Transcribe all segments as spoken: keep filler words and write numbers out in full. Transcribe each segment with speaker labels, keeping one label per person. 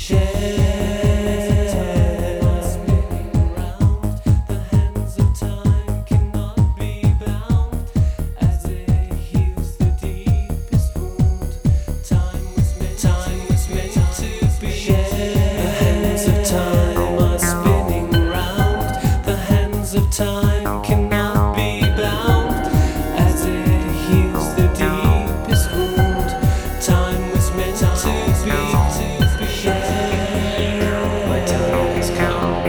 Speaker 1: Time cannot be bound as it heals the deepest wound. Time was meant to be, to be shared. My time has come.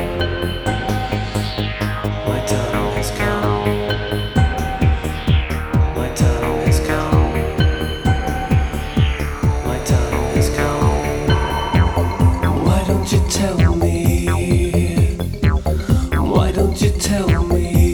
Speaker 1: My time has come. My time has come. My time has come. Why don't you tell me? Why don't you tell me?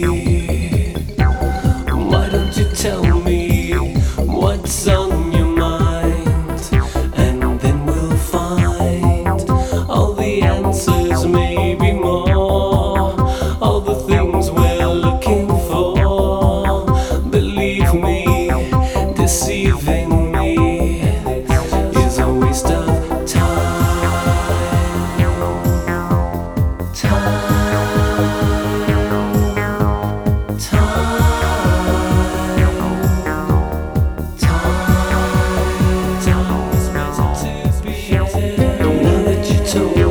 Speaker 1: Why don't you tell me what's on your mind? And then we'll find all the answers, maybe more. All the things we're looking for. Believe me, deceiving me is a waste of time. Time. So